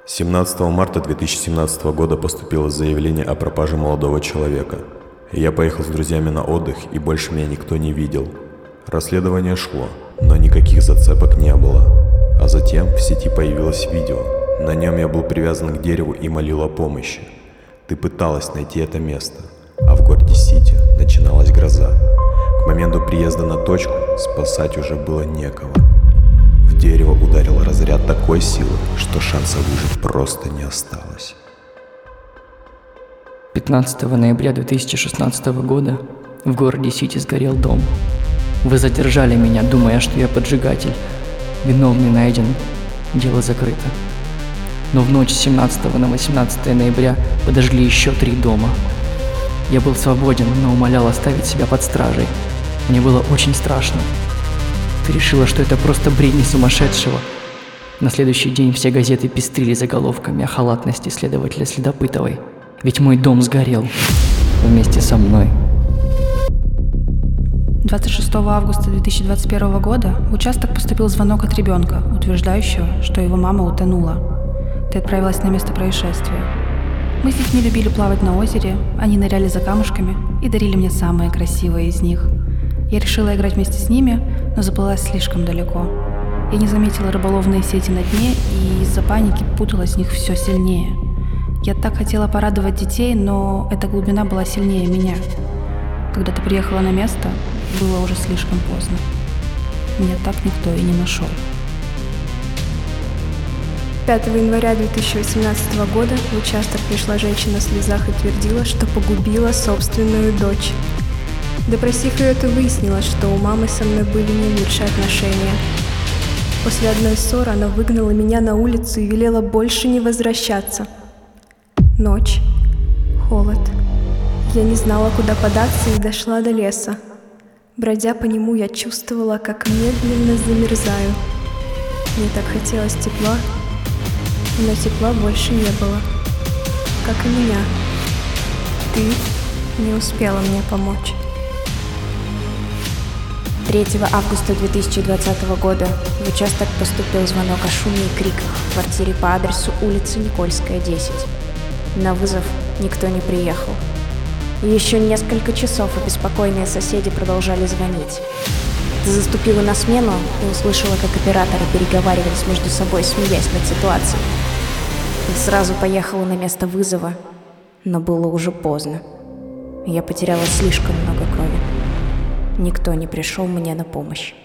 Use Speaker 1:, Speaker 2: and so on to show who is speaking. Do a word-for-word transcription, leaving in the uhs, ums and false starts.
Speaker 1: семнадцатого марта две тысячи семнадцатого года поступило заявление о пропаже молодого человека. Я поехал с друзьями на отдых, и больше меня никто не видел. Расследование шло, но никаких зацепок не было. А затем в сети появилось видео. На нем я был привязан к дереву и молил о помощи. Ты пыталась найти это место, а в городе Сити начиналась гроза. К моменту приезда на точку спасать уже было некого. В дерево ударил разряд такой силы, что шанса выжить просто не осталось.
Speaker 2: пятнадцатого ноября две тысячи шестнадцатого года в городе Сити сгорел дом. Вы задержали меня, думая, что я поджигатель. Виновный найден, дело закрыто. Но в ночь с семнадцатого на восемнадцатое ноября подожгли еще три дома. Я был свободен, но умолял оставить себя под стражей. Мне было очень страшно. Ты решила, что это просто бредни сумасшедшего. На следующий день все газеты пестрили заголовками о халатности следователя Следопытовой. Ведь мой дом сгорел вместе со мной.
Speaker 3: двадцать шестого августа две тысячи двадцать первого года в участок поступил звонок от ребенка, утверждающего, что его мама утонула. Ты отправилась на место происшествия. Мы с детьми любили плавать на озере, они ныряли за камушками и дарили мне самые красивые из них. Я решила играть вместе с ними, но заплыла слишком далеко. Я не заметила рыболовные сети на дне и из-за паники путалась в них все сильнее. Я так хотела порадовать детей, но эта глубина была сильнее меня. Когда ты приехала на место, было уже слишком поздно. Меня так никто и не нашел.
Speaker 4: пятого января две тысячи восемнадцатого года в участок пришла женщина в слезах и твердила, что погубила собственную дочь. Допросив ее, ты выяснила, что у мамы со мной были не лучшие отношения. После одной ссоры она выгнала меня на улицу и велела больше не возвращаться. Ночь, холод. Я не знала, куда податься, и дошла до леса. Бродя по нему, я чувствовала, как медленно замерзаю. Мне так хотелось тепла, но тепла больше не было. Как и меня. Ты не успела мне помочь.
Speaker 5: третьего августа две тысячи двадцатого года в участок поступил звонок о шуме и криках в квартире по адресу улица Никольская, десять. На вызов никто не приехал. Еще несколько часов обеспокоенные соседи продолжали звонить. Ты заступила на смену и услышала, как операторы переговаривались между собой, смеясь над ситуацией. Ты сразу поехала на место вызова, но было уже поздно. Я потеряла слишком много крови. Никто не пришел мне на помощь.